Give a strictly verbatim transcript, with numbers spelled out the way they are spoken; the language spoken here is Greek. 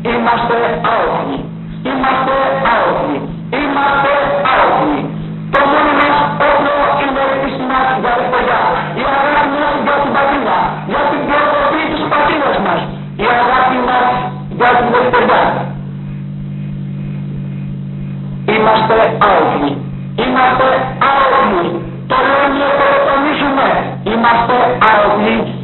Είμαστε άοπλοι. Είμαστε άοπλοι. Είμαστε άοπλοι. Το μόνο μας όπλο είναι η πίστη μας για τη παιδιά. Η αγάπη μας για την πατρίδα. Για την προκοπή της πατρίδας μας. Η αγάπη μας για την δευτεριά. Είμαστε άοπλοι. Είμαστε άοπλοι. Το λόγιο το τονίζουμε. Είμαστε άοπλοι.